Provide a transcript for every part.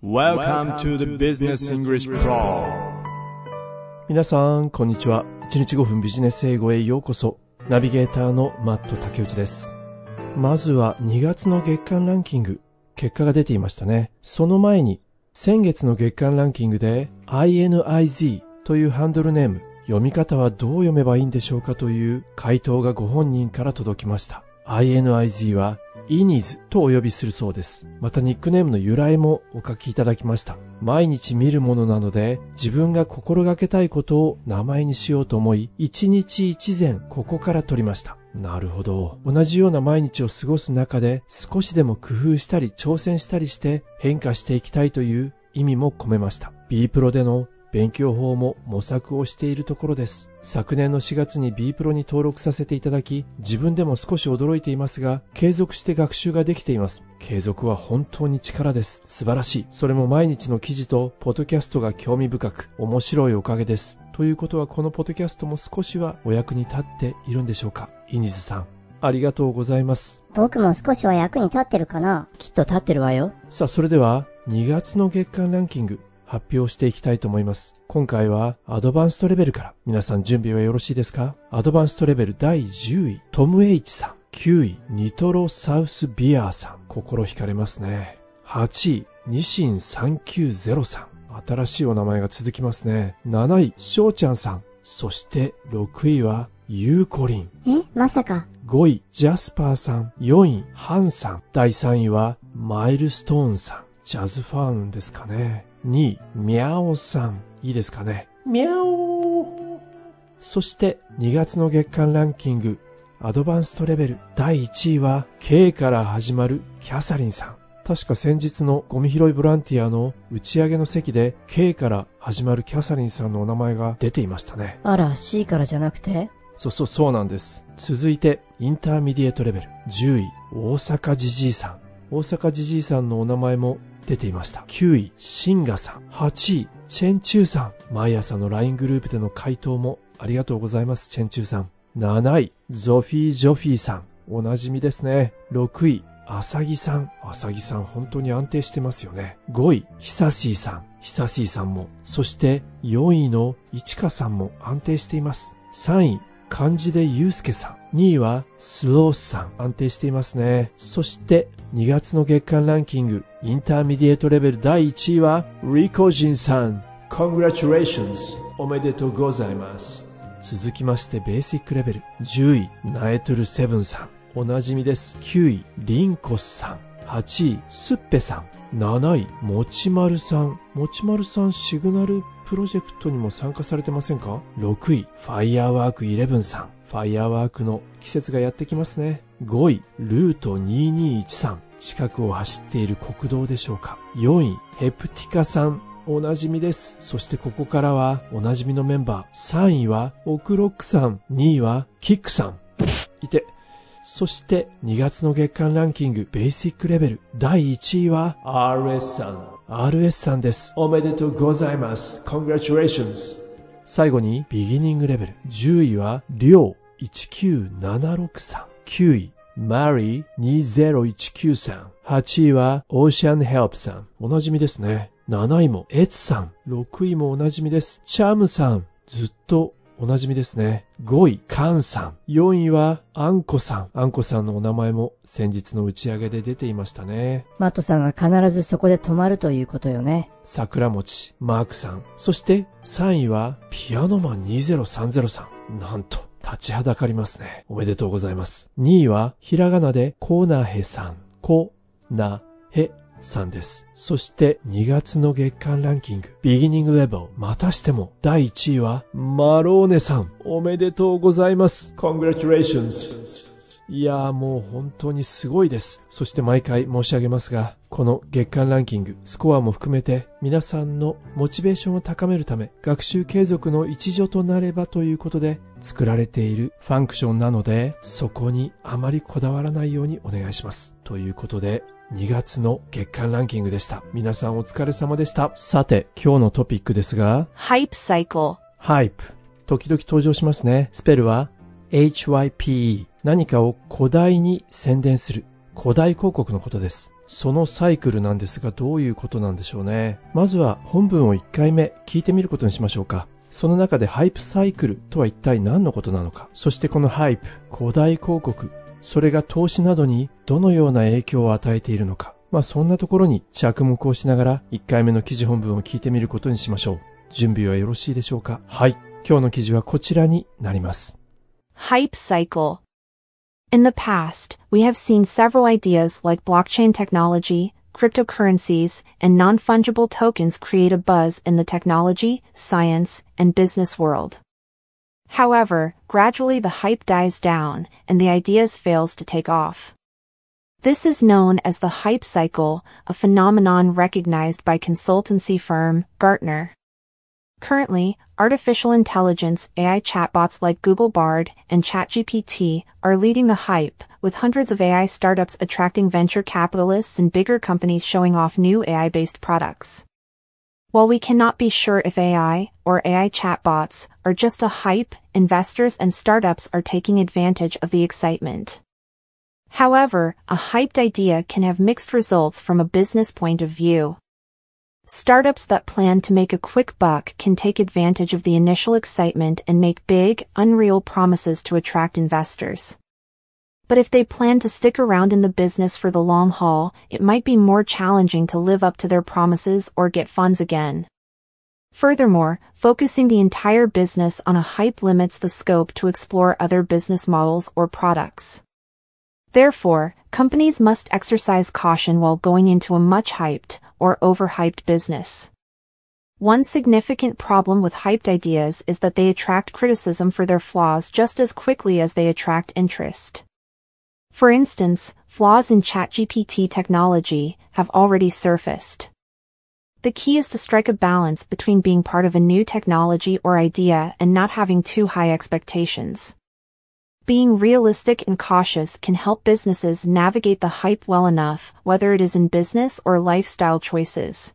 Welcome to the Business English Pro。 皆さんこんにちは。1日5分ビジネス英語へようこそ。ナビゲーターのマット竹内です。まずは2月の月間ランキング、結果が出ていましたね。その前に先月の月間ランキングで INIZ というハンドルネーム、読み方はどう読めばいいんでしょうかという回答がご本人から届きました。INIZ はイニーズとお呼びするそうです。またニックネームの由来もお書きいただきました。毎日見るものなので自分が心がけたいことを名前にしようと思い、一日一善ここから取りました。なるほど。同じような毎日を過ごす中で少しでも工夫したり挑戦したりして変化していきたいという意味も込めました。 B プロでの勉強法も模索をしているところです。昨年の4月に B プロに登録させていただき、自分でも少し驚いていますが、継続して学習ができています。継続は本当に力です。素晴らしい。それも毎日の記事とポッドキャストが興味深く面白いおかげです。ということはこのポッドキャストも少しはお役に立っているんでしょうか。イニズさん、ありがとうございます。 僕も少しは役に立ってるかな。 きっと立ってるわよ。 さあ、それでは2月の月間ランキング発表していきたいと思います。今回はアドバンストレベルから。皆さん準備はよろしいですか？アドバンストレベル第10位トム H さん、9位ニトロサウスビアーさん、心惹かれますね。8位ニシン390さん、新しいお名前が続きますね。7位しょうちゃんさん、そして6位はゆうこりん。 まさか。 5位ジャスパーさん、4位ハンさん、第3位はマイルストーンさん、ジャズファンですかね。2位ミャオさん、いいですかね。ミャオ。そして2月の月間ランキングアドバンストレベル第1位は K から始まるキャサリンさん。確か先日のゴミ拾いボランティアの打ち上げの席で K から始まるキャサリンさんのお名前が出ていましたね。 あら、 C からじゃなくて？ そうなんです。続いてインターミディエートレベル10位大阪ジジイさん。大阪ジジイさんのお名前も出ていました。9位シンガさん、8位チェンチューさん。毎朝の LINE グループでの回答もありがとうございます。チェンチューさん。7位ゾフィージョフィーさん、おなじみですね。6位アサギさん、アサギさん本当に安定してますよね。5位ヒサシーさん、ヒサシーさんも。そして4位のイチカさんも安定しています。3位漢字でユウスケさん、2位はスロースさん、安定していますね。そして2月の月間ランキングインターミディエートレベル第1位はリコジンさん、 Congratulations、 おめでとうございます。続きましてベーシックレベル10位ナエトゥルセブンさん、おなじみです。9位リンコスさん、8位スッペさん、7位もちまるさん。もちまるさんシグナルプロジェクトにも参加されてませんか？ 6位ファイヤーワーク11さん、ファイヤーワークの季節がやってきますね。5位ルート2213、近くを走っている国道でしょうか。4位ヘプティカさん、おなじみです。そしてここからはおなじみのメンバー。3位はオクロックさん、2位はキックさん。いて。そして2月の月間ランキングベーシックレベル第1位は RS さん、RS さんです。おめでとうございます。 Congratulations。 最後にビギニングレベル10位はリョウ1976さん、9位マリー2019さん、8位はオーシャンヘルプさん、おなじみですね。7位もエツさん、6位もおなじみです。チャムさん、ずっとおなじみですね。5位カンさん、4位はアンコさん。アンコさんのお名前も先日の打ち上げで出ていましたね。 マットさんが必ずそこで止まるということよね。 桜餅マークさん。そして3位はピアノマン2030さん。なんと立ちはだかりますね。おめでとうございます。2位はひらがなでコナヘさん、コナヘさんです。そして2月の月間ランキングビギニングレベルまたしても第1位はマローネさん、おめでとうございます。 Congratulations。 いやーもう本当にすごいです。そして毎回申し上げますが、この月間ランキングスコアも含めて皆さんのモチベーションを高めるため、学習継続の一助となればということで作られているファンクションなので、そこにあまりこだわらないようにお願いします。ということで2月の月間ランキングでした。皆さんお疲れ様でした。さて今日のトピックですが、 ハイプサイクル。 ハイプ、時々登場しますね。スペルは HYPE。 何かを誇大に宣伝する、誇大広告のことです。 そのサイクルなんですが、どういうことなんでしょうね。まずは本文を1回目聞いてみることにしましょうか。その中でハイプサイクルとは一体何のことなのか、そしてこのハイプ、古代広告、それが投資などにどのような影響を与えているのか、そんなところに着目をしながら1回目の記事本文を聞いてみることにしましょう。準備はよろしいでしょうか。はい、今日の記事はこちらになります。 Hype cycle. In the past, we have seen several ideas like blockchain technology, cryptocurrencies, and non-fungible tokens create a buzz in the technology, science, and business world. However, gradually the hype dies down, and the ideas fails to take off. This is known as the hype cycle, a phenomenon recognized by consultancy firm Gartner. Currently, artificial intelligence AI chatbots like Google Bard and ChatGPT are leading the hype, with hundreds of AI startups attracting venture capitalists and bigger companies showing off new AI-based products. While we cannot be sure if AI or AI chatbots are just a hype, investors and startups are taking advantage of the excitement. However, a hyped idea can have mixed results from a business point of view. Startups that plan to make a quick buck can take advantage of the initial excitement and make big, unreal promises to attract investors. But if they plan to stick around in the business for the long haul, it might be more challenging to live up to their promises or get funds again. Furthermore, focusing the entire business on a hype limits the scope to explore other business models or products. Therefore, companies must exercise caution while going into a much hyped or overhyped business. One significant problem with hyped ideas is that they attract criticism for their flaws just as quickly as they attract interest. For instance, flaws in ChatGPT technology have already surfaced. The key is to strike a balance between being part of a new technology or idea and not having too high expectations. Being realistic and cautious can help businesses navigate the hype well enough, whether it is in business or lifestyle choices.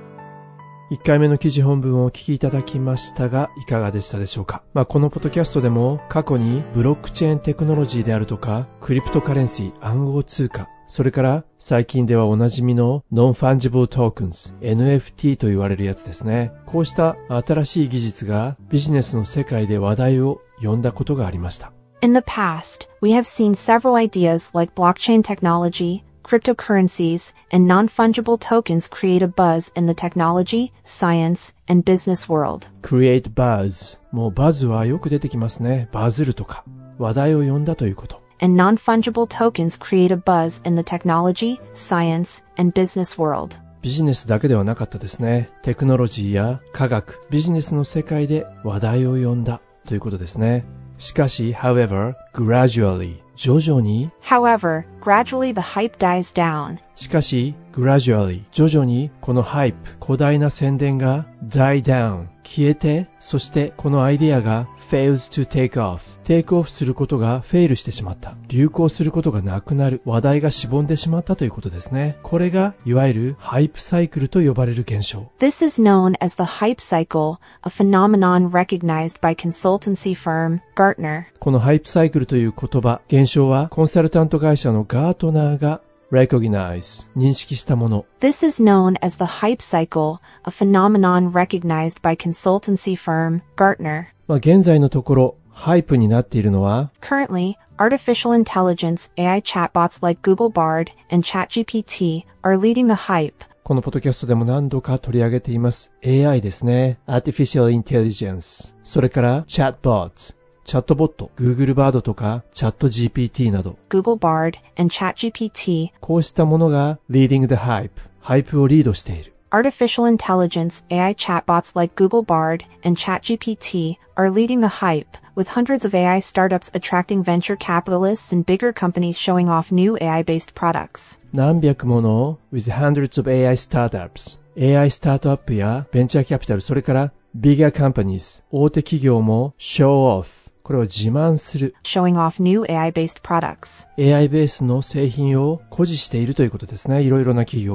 1回目の記事本文をお聞きいただきましたが、いかがでしたでしょうか。このポッドキャストでも過去にブロックチェーンテクノロジーであるとか、クリプトカレンシー、暗号通貨、それから最近ではおなじみのノンファンジブルトークンズ、NFT と言われるやつですね。こうした新しい技術がビジネスの世界で話題を呼んだことがありました。 In the past, we have seen several ideas like blockchain technology, cryptocurrencies, and non-fungible tokens create a buzz in the technology, science, and business world. Create buzz. もうバズはよく出てきますね。バズるとか、話題を呼んだということ。 And non-fungible tokens create a buzz in the technology, science, and business world. ビジネスだけではなかったですね。テクノロジーや科学、ビジネスの世界で話題を呼んだということですね。しかし、however, gradually, 徐々に However, gradually the hype dies down. しかし、gradually, 徐々にこのハイプ、古代な宣伝が die down, 消えて、そしてこのアイデアが fails to take off, テイクオフすることがフェイルしてしまった。流行することがなくなる。話題がしぼんでしまったということですね。これがいわゆるハイプサイクルと呼ばれる現象。 This is known as the hype cycle, a phenomenon recognized by consultancy firm Gartner. このハイプサイクルという言葉、現象はコンサルタント会社のガートナーがrecognize 認識したもの。 This is known as the hype cycle, a phenomenon recognized by consultancy firm Gartner. 現在のところハイプになっているのは Currently, artificial intelligence AI chatbots like Google Bard and ChatGPT are leading the hype. このポッドキャストでも何度か取り上げています AI ですね。Artificial Intelligence、それからチャットボット、チャットボット、Google Bard とかチャット GPT など Google Bard and ChatGPT こうしたものが Leading the Hype、ハイプをリードしている。 Artificial intelligence AI chatbots like Google Bard and ChatGPT are leading the hype, with hundreds of AI startups attracting venture capitalists and bigger companies showing off new AI-based products. 何百もの with hundreds of AI startups、AI スタートアップやベンチャーキャピタル、それから bigger companies、大手企業も show off、これを自慢する。 Showing off new AI-based products. AI ベースの製品を誇示しているということですね。いろいろな企業が。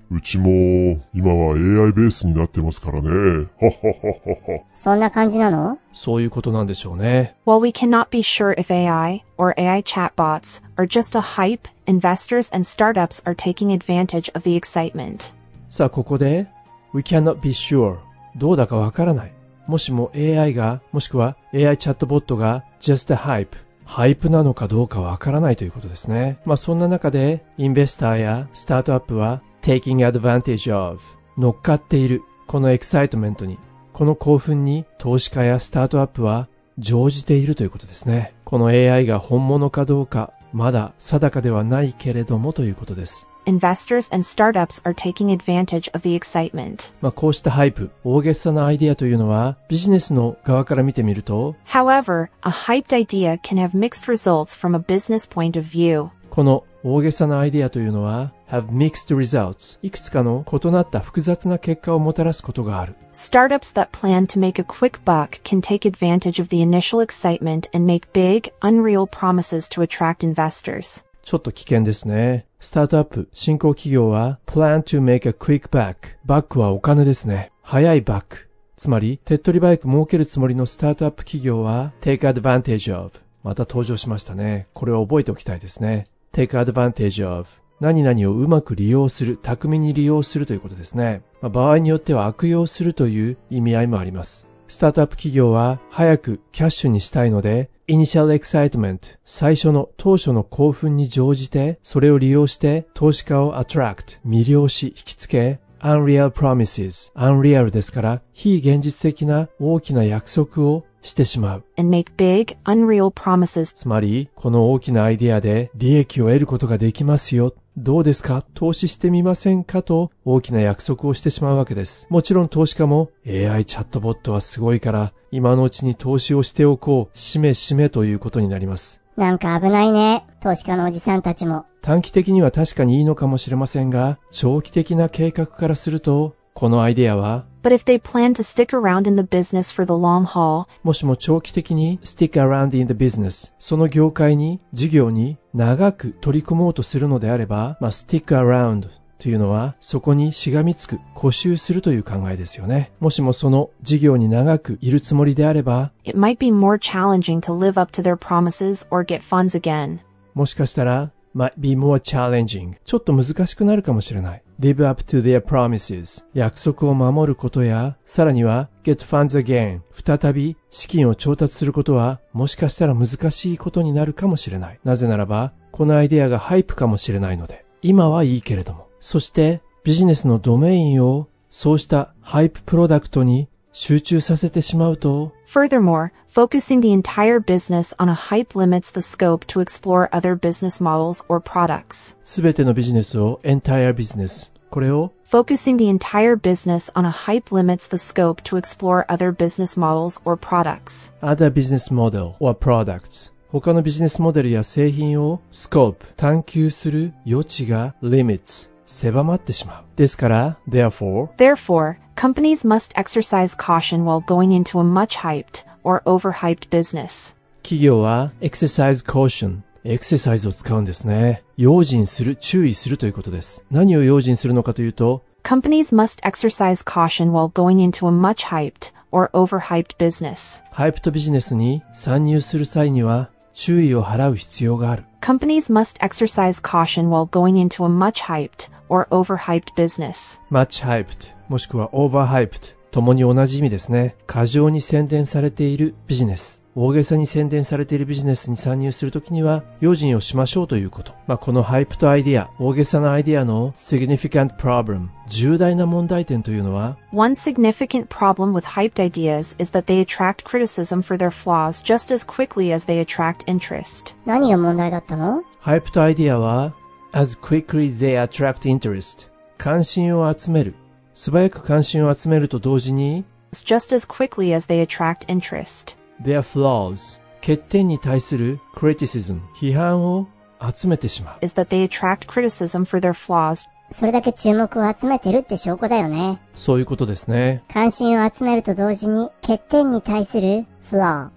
うちも今は AI ベースになってますからね。ははははは。 そんな感じなの？ そういうことなんでしょうね。 While we cannot be sure if AI or AI chatbots are just a hype, investors and startups are taking advantage of the excitement. さあここで We cannot be sure どうだかわからない。もしも AI がもしくは AI チャットボットが just a hypeハイプなのかどうかわからないということですね。そんな中でインベスターやスタートアップは taking advantage of 乗っかっているこのエキサイトメントにこの興奮に投資家やスタートアップは乗じているということですね。この AI が本物かどうかまだ定かではないけれどもということです。 Investors and startups are taking advantage of the excitement. こうしたハイプ、大げさなアイデアというのはビジネスの側から見てみると However, a hyped idea can have mixed results from a business point of view. この大げさなアイデアというのは have mixed results いくつかの異なった複雑な結果をもたらすことがある。 Startups that plan to make a quick buck can take advantage of the initial excitement and make big, unreal promises to attract investors. ちょっと危険ですね。スタートアップ、新興企業は plan to make a quick buck バックはお金ですね。早いバック。つまり、手っ取り早く儲けるつもりのスタートアップ企業は take advantage of また登場しましたね。これを覚えておきたいですね。take advantage of 何々をうまく利用する、巧みに利用するということですね。場合によっては悪用するという意味合いもあります。スタートアップ企業は早くキャッシュにしたいので、Initial Excitement 最初の当初の興奮に乗じてそれを利用して投資家を Attract 魅了し引きつけ Unreal Promises Unreal ですから非現実的な大きな約束をしてしまう and make big, unreal promises. つまりこの大きなアイデアで利益を得ることができますよどうですか投資してみませんかと大きな約束をしてしまうわけです。もちろん投資家も AI チャットボットはすごいから今のうちに投資をしておこうしめしめということになります。 なんか危ないね。投資家のおじさんたちも。 短期的には確かにいいのかもしれませんが長期的な計画からするとこのアイデアは But if they plan to stick around in the business for the long haul, もしも長期的に stick around in the business その業界に事業に長く取り組もうとするのであれば、stick around というのはそこにしがみつく固執するという考えですよね。もしもその事業に長くいるつもりであれば it might be more challenging to live up to their promises or get funds again. もしかしたらmight be more challenging ちょっと難しくなるかもしれない。live up to their promises 約束を守ることやさらには get funds again 再び資金を調達することはもしかしたら難しいことになるかもしれない。なぜならばこのアイデアがハイプかもしれないので今はいいけれどもそしてビジネスのドメインをそうしたハイププロダクトに集中させてしまうと Furthermore, focusing the entire business on a hype limits the scope to explore other business models or products. すべてのビジネスを entire business これを Focusing the entire business on a hype limits the scope to explore other business models or products. other business model or products 他のビジネスモデルや製品を scope 探求する余地が limits 狭まってしまう。ですから therefore, companies must exercise caution while going into a much hyped or overhyped business. 企業は exercise caution エクササイズを使うんですね。用心する、注意するということです。何を用心するのかというと Companies must exercise caution while going into a much hyped or overhyped business. ハイプとビジネスに参入する際には注意を払う必要がある。 Companies must exercise caution while going into a much hyped or overhyped business. much hyped もしくは overhyped ともに同じ意味ですね。過剰に宣伝されているビジネス。大げさに宣伝されているビジネスに参入するときには用心をしましょうということ。このハイプとアイデア、大げさなアイデアの significant problem 重大な問題点というのは One significant problem with hyped ideas is that they attract criticism for their flaws just as quickly as they attract interest. 何が問題だったの？ ハイプとアイデアは as quickly they attract interest 関心を集める。素早く関心を集めると同時に just as quickly as they attract interest. their flaws 欠点に対する criticism 批判を集めてしまう is that they attract criticism for their flaws. それだけ注目を集めてるって証拠だよね。 そういうことですね。 関心を集めると同時に欠点に対する flaw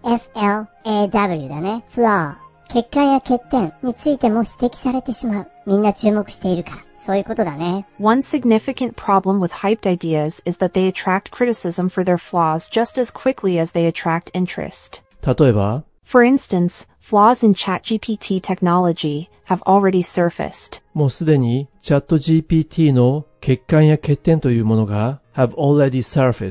F-L-A-W だね。flaw 欠陥や欠点についても指摘されてしまう。みんな注目しているから。 そういうことだね。 One significant problem with hyped ideas is that they attract criticism for their flaws just as quickly as they attract interest. 例えば、 For instance, flaws in ChatGPT technology have already surfaced. もうすでにチャット GPT の欠陥や欠点というものが have already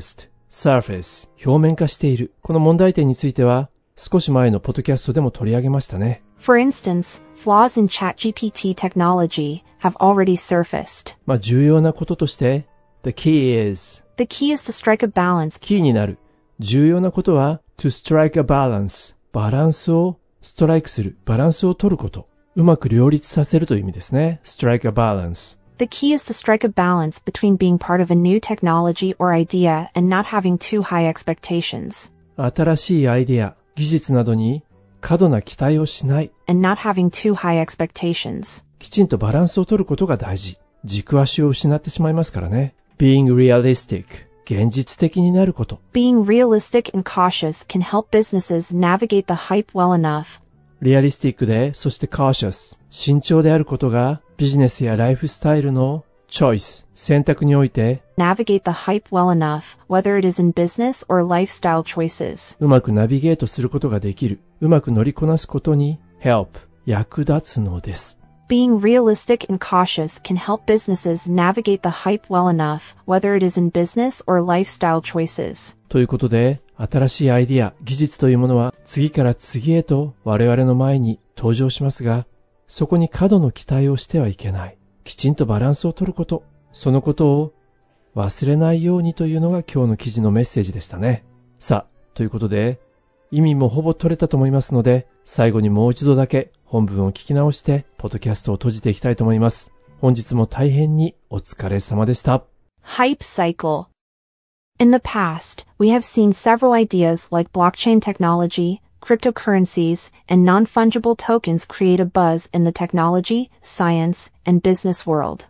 surface 表面化している。この問題点については少し前のポッドキャストでも取り上げましたね。 For instance, flaws in ChatGPT technology have already surfaced. 重要なこととして The key is to strike a balance. キーになる。重要なことは to strike a balance バランスをストライクする。バランスを取ること。うまく両立させるという意味ですね。strike a balance. The key is to strike a balance between being part of a new technology or idea and not having too high expectations. 新しいアイデア、技術などに過度な期待をしない。 and not having too high expectations. きちんとバランスを取ることが大事。軸足を失ってしまいますからね。being realistic 現実的になること。 Being realistic and cautious can help businesses navigate the hype well enough. リアリスティックで、そして cautious 慎重であることがビジネスやライフスタイルのチョイス、選択において navigate the hype well enough, whether it is in business or lifestyle choices. うまくナビゲートすることができる。うまく乗りこなすことに help 役立つのです。 Being realistic and cautious can help businesses navigate the hype well enough, whether it is in business or lifestyle choices. ということで、新しいアイディア、技術というものは次から次へと我々の前に登場しますが、そこに過度の期待をしてはいけない。きちんとバランスを取ること、そのことを忘れないようにというのが今日の記事のメッセージでしたね。さあ、ということで、意味もほぼ取れたと思いますので、最後にもう一度だけ本文を聞き直して、ポッドキャストを閉じていきたいと思います。本日も大変にお疲れ様でした。 Hype cycle. In the past, we have seen several ideas like blockchain technology, cryptocurrencies, and non-fungible tokens create a buzz in the technology, science, and business world.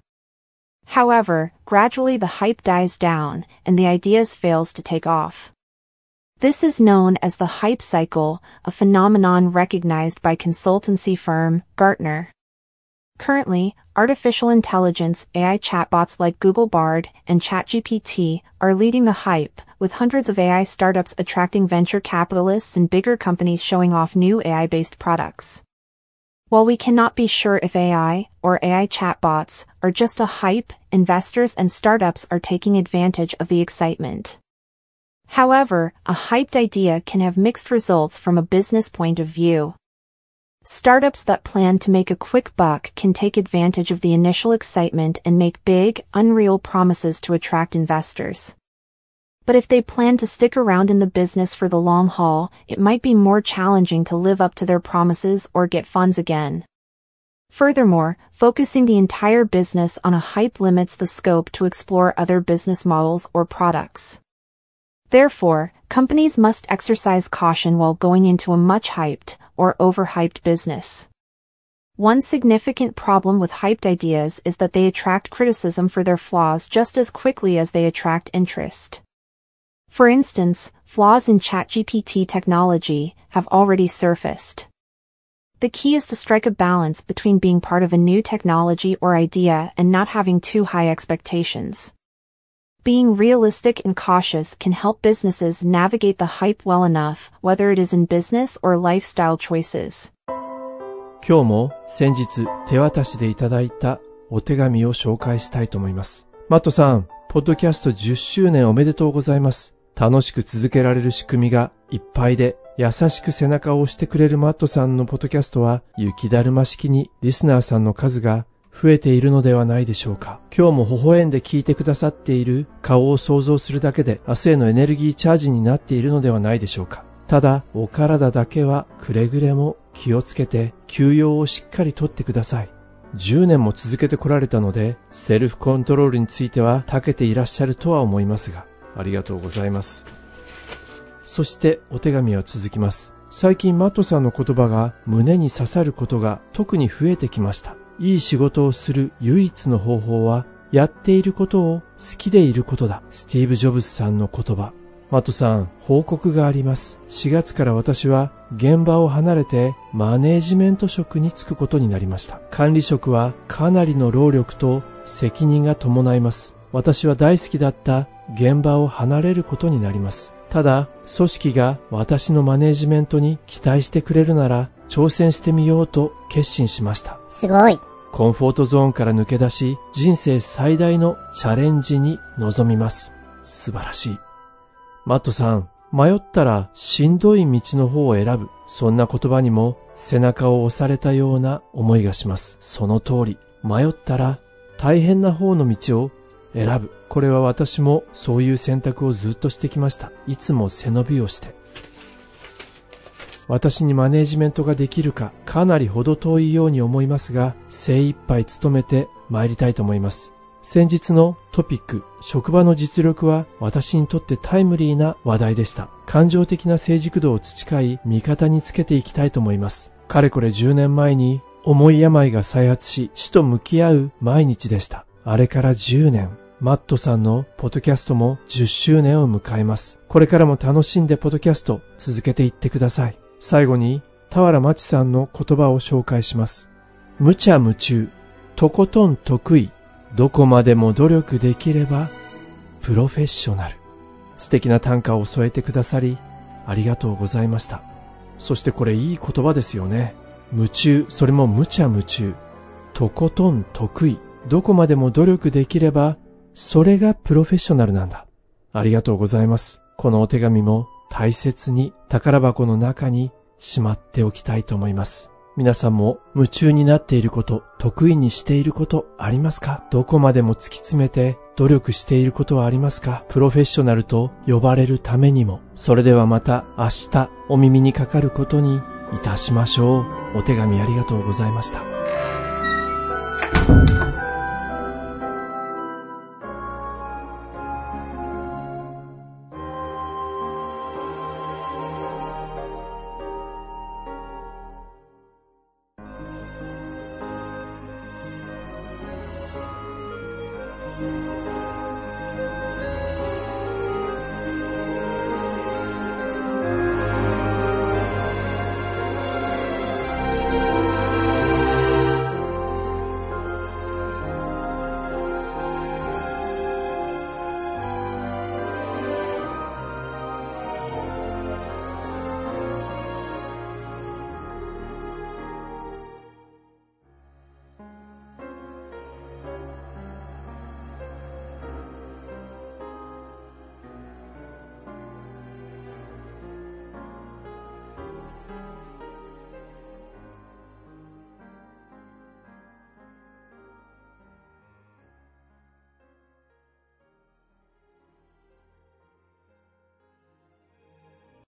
However, gradually the hype dies down, and the ideas fails to take off. This is known as the hype cycle, a phenomenon recognized by consultancy firm Gartner. Currently, artificial intelligence AI chatbots like Google Bard and ChatGPT are leading the hype, with hundreds of AI startups attracting venture capitalists and bigger companies showing off new AI-based products. While we cannot be sure if AI or AI chatbots are just a hype, investors and startups are taking advantage of the excitement. However, a hyped idea can have mixed results from a business point of view. Startups that plan to make a quick buck can take advantage of the initial excitement and make big, unreal promises to attract investors. But if they plan to stick around in the business for the long haul, it might be more challenging to live up to their promises or get funds again. Furthermore, focusing the entire business on a hype limits the scope to explore other business models or products. Therefore, companies must exercise caution while going into a much hyped or overhyped business. One significant problem with hyped ideas is that they attract criticism for their flaws just as quickly as they attract interest. For instance, flaws in ChatGPT technology have already surfaced. The key is to strike a balance between being part of a new technology or idea and not having too high expectations. Being realistic and cautious can help businesses navigate the hype well enough, whether it is in business or lifestyle choices. 今日も先日手渡しでいただいたお手紙を紹介したいと思います。マットさん、ポッドキャスト10周年おめでとうございます。楽しく続けられる仕組みがいっぱいで、優しく背中を押してくれるマットさんのポッドキャストは雪だるま式にリスナーさんの数が増えているのではないでしょうか。今日も微笑んで聞いてくださっている顔を想像するだけで明日へのエネルギーチャージになっているのではないでしょうか。ただお体だけはくれぐれも気をつけて休養をしっかりとってください。10年も続けてこられたのでセルフコントロールについては長けていらっしゃるとは思いますが、ありがとうございます。そしてお手紙は続きます。最近マットさんの言葉が胸に刺さることが特に増えてきました。いい仕事をする唯一の方法はやっていることを好きでいることだ。スティーブ・ジョブズさんの言葉。 マットさん、報告があります。4月から私は現場を離れてマネージメント職に就くことになりました。管理職はかなりの労力と責任が伴います。私は大好きだった現場を離れることになります。ただ、組織が私のマネージメントに期待してくれるなら挑戦してみようと決心しました。 すごい。 コンフォートゾーンから抜け出し、人生最大のチャレンジに臨みます。素晴らしい。マットさん、迷ったらしんどい道の方を選ぶ。そんな言葉にも背中を押されたような思いがします。その通り。迷ったら大変な方の道を選ぶ。これは私もそういう選択をずっとしてきました。いつも背伸びをして。私にマネージメントができるかかなり程遠いように思いますが、精一杯努めて参りたいと思います。先日のトピック、職場の実力は私にとってタイムリーな話題でした。感情的な成熟度を培い、味方につけていきたいと思います。かれこれ10年前に重い病が再発し、死と向き合う毎日でした。あれから10年。マットさんのポッドキャストも10周年を迎えます。これからも楽しんでポッドキャスト続けていってください。最後に、田原町さんの言葉を紹介します。無茶夢中、とことん得意、どこまでも努力できればプロフェッショナル。素敵な短歌を添えてくださりありがとうございました。そしてこれいい言葉ですよね。夢中、それも無茶夢中、とことん得意、どこまでも努力できればそれがプロフェッショナルなんだ。ありがとうございます。このお手紙も大切に宝箱の中にしまっておきたいと思います。皆さんも夢中になっていること、得意にしていることありますか？どこまでも突き詰めて努力していることはありますか？プロフェッショナルと呼ばれるためにも。それではまた明日お耳にかかることにいたしましょう。お手紙ありがとうございました。